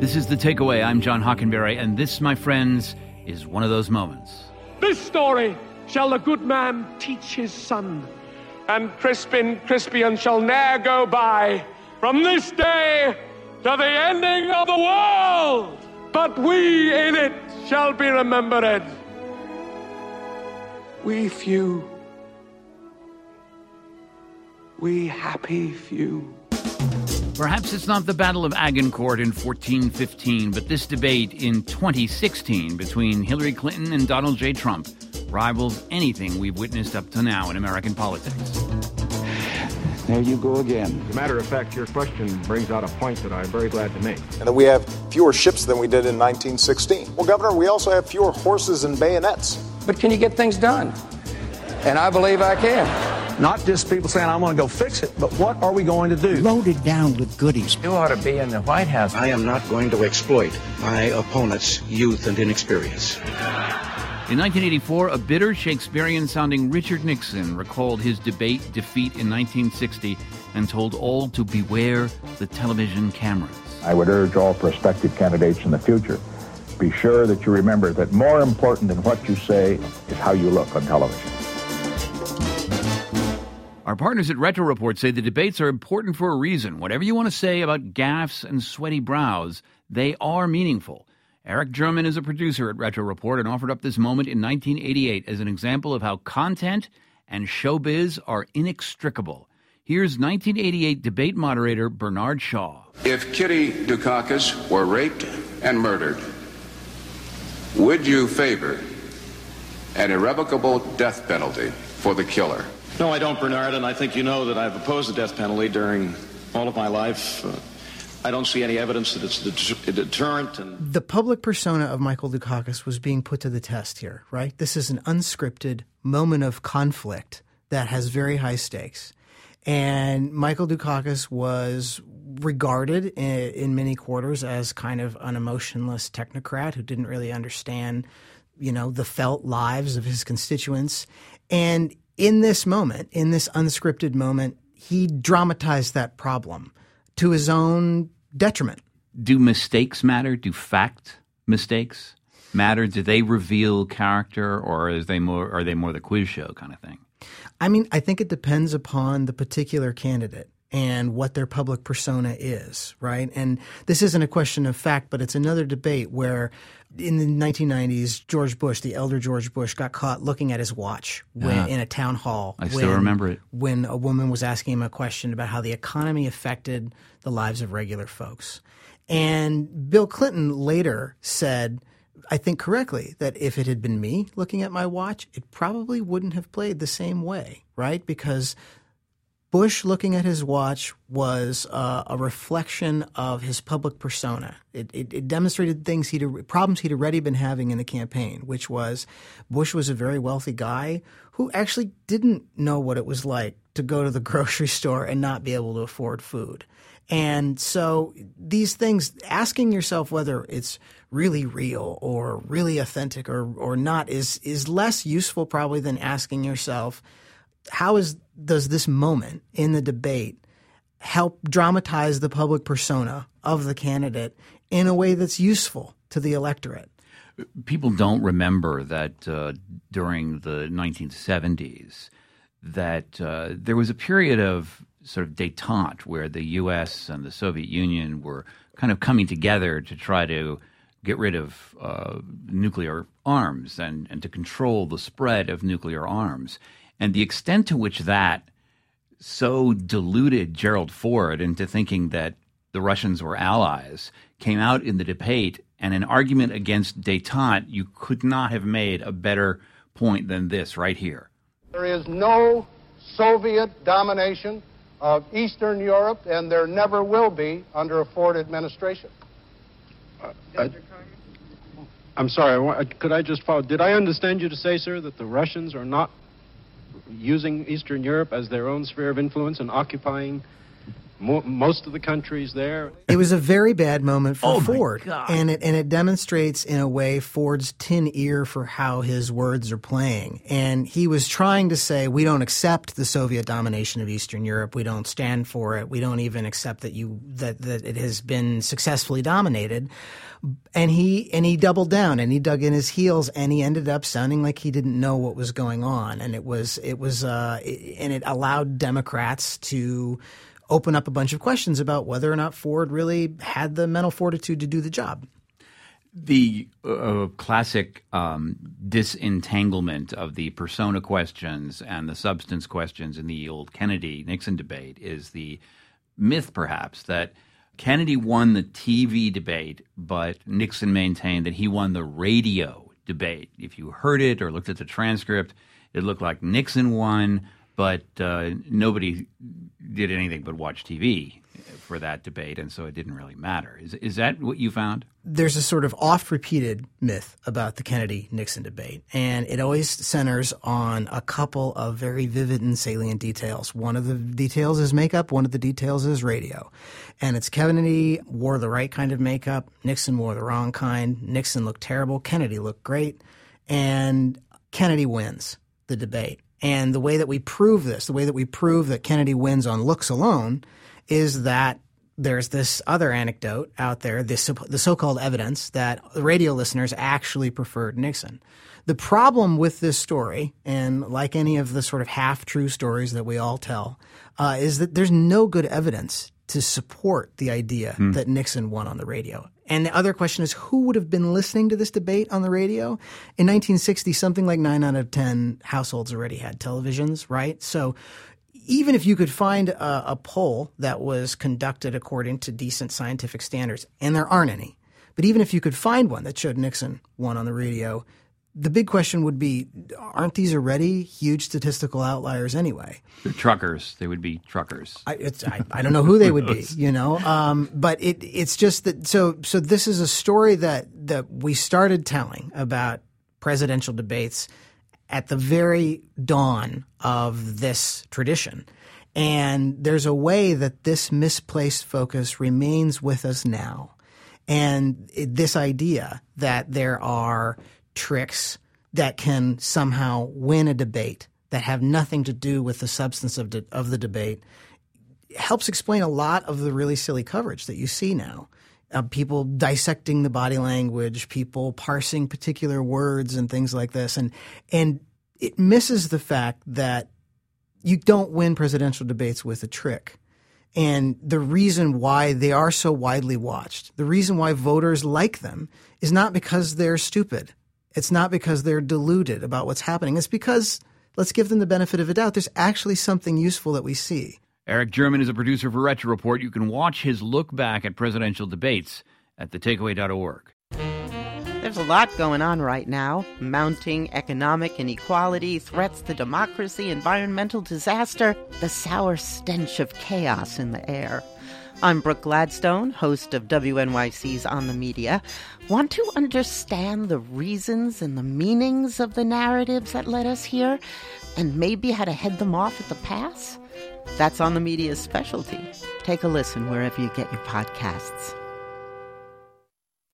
This is The Takeaway. I'm John Hockenberry, and this, my friends, is one of those moments. This story shall the good man teach his son, and Crispin Crispian shall ne'er go by from this day to the ending of the world. But we in it shall be remembered. We few. We happy few. Perhaps it's not the Battle of Agincourt in 1415, but this debate in 2016 between Hillary Clinton and Donald J. Trump rivals anything we've witnessed up to now in American politics. There you go again. As a matter of fact, your question brings out a point that I'm very glad to make. And that we have fewer ships than we did in 1916. Well, Governor, we also have fewer horses and bayonets. But can you get things done? And I believe I can. Not just people saying, I'm going to go fix it, but what are we going to do? Loaded down with goodies. You ought to be in the White House. I am not going to exploit my opponent's youth and inexperience. In 1984, a bitter Shakespearean-sounding Richard Nixon recalled his debate defeat in 1960 and told all to beware the television cameras. I would urge all prospective candidates in the future, be sure that you remember that more important than what you say is how you look on television. Our partners at Retro Report say the debates are important for a reason. Whatever you want to say about gaffes and sweaty brows, they are meaningful. Eric German is a producer at Retro Report and offered up this moment in 1988 as an example of how content and showbiz are inextricable. Here's 1988 debate moderator Bernard Shaw. If Kitty Dukakis were raped and murdered, would you favor an irrevocable death penalty for the killer? No, I don't, Bernard, and I think you know that I've opposed the death penalty during all of my life. I don't see any evidence that it's a deterrent. The public persona of Michael Dukakis was being put to the test here, right? This is an unscripted moment of conflict that has very high stakes. And Michael Dukakis was regarded in many quarters as kind of an emotionless technocrat who didn't really understand, the felt lives of his constituents. And in this moment, in this unscripted moment, he dramatized that problem to his own detriment. Do mistakes matter? Do fact mistakes matter? Do they reveal character, or are they more the quiz show kind of thing? I mean, I think it depends upon the particular candidate and what their public persona is, right? And this isn't a question of fact, but it's another debate where in the 1990s, George Bush, the elder George Bush, got caught looking at his watch in a town hall. I still remember it. When a woman was asking him a question about how the economy affected the lives of regular folks. And Bill Clinton later said, I think correctly, that if it had been me looking at my watch, it probably wouldn't have played the same way, right? Because Bush looking at his watch was a reflection of his public persona. It demonstrated problems he'd already been having in the campaign, which was Bush was a very wealthy guy who actually didn't know what it was like to go to the grocery store and not be able to afford food. And so these things, asking yourself whether it's really real or really authentic or not is less useful probably than asking yourself, does this moment in the debate help dramatize the public persona of the candidate in a way that's useful to the electorate? People don't remember that during the 1970s that there was a period of sort of détente where the U.S. and the Soviet Union were kind of coming together to try to get rid of nuclear arms and to control the spread of nuclear arms. And the extent to which that so deluded Gerald Ford into thinking that the Russians were allies came out in the debate, and an argument against détente, you could not have made a better point than this right here. There is no Soviet domination of Eastern Europe, and there never will be under a Ford administration. I'm sorry, could I just follow? Did I understand you to say, sir, that the Russians are not using Eastern Europe as their own sphere of influence and occupying most of the countries there. It was a very bad moment for Ford. My God. And it demonstrates in a way Ford's tin ear for how his words are playing. And he was trying to say, we don't accept the Soviet domination of Eastern Europe. We don't stand for it. We don't even accept that it has been successfully dominated. And he doubled down and he dug in his heels and he ended up sounding like he didn't know what was going on. And it allowed Democrats to open up a bunch of questions about whether or not Ford really had the mental fortitude to do the job. The classic disentanglement of the persona questions and the substance questions in the old Kennedy-Nixon debate is the myth, perhaps, that Kennedy won the TV debate, but Nixon maintained that he won the radio debate. If you heard it or looked at the transcript, it looked like Nixon won, but nobody did anything but watch TV for that debate, and so it didn't really matter. Is that what you found? There's a sort of oft-repeated myth about the Kennedy-Nixon debate, and it always centers on a couple of very vivid and salient details. One of the details is makeup, one of the details is radio. And it's Kennedy wore the right kind of makeup, Nixon wore the wrong kind, Nixon looked terrible, Kennedy looked great, and Kennedy wins the debate. And the way that we prove this, the way that we prove that Kennedy wins on looks alone is that there's this other anecdote out there, the so-called evidence that the radio listeners actually preferred Nixon. The problem with this story, and like any of the sort of half-true stories that we all tell, is that there's no good evidence to support the idea that Nixon won on the radio. And the other question is, who would have been listening to this debate on the radio? In 1960, something like 9 out of 10 households already had televisions, right? So even if you could find a poll that was conducted according to decent scientific standards, and there aren't any, but even if you could find one that showed Nixon won on the radio, the big question would be, aren't these already huge statistical outliers anyway? They're truckers. They would be truckers. I don't know who they would be, but it's just that. So this is a story that we started telling about presidential debates at the very dawn of this tradition. And there's a way that this misplaced focus remains with us now. And this idea that there are tricks that can somehow win a debate that have nothing to do with the substance of the debate helps explain a lot of the really silly coverage that you see now. People dissecting the body language, people parsing particular words and things like this. And it misses the fact that you don't win presidential debates with a trick. And the reason why they are so widely watched, the reason why voters like them is not because they're stupid. It's not because they're deluded about what's happening. It's because, let's give them the benefit of the doubt, there's actually something useful that we see. Eric German is a producer for Retro Report. You can watch his look back at presidential debates at thetakeaway.org. There's a lot going on right now. Mounting economic inequality, threats to democracy, environmental disaster, the sour stench of chaos in the air. I'm Brooke Gladstone, host of WNYC's On the Media. Want to understand the reasons and the meanings of the narratives that led us here, and maybe how to head them off at the pass? That's On the Media's specialty. Take a listen wherever you get your podcasts.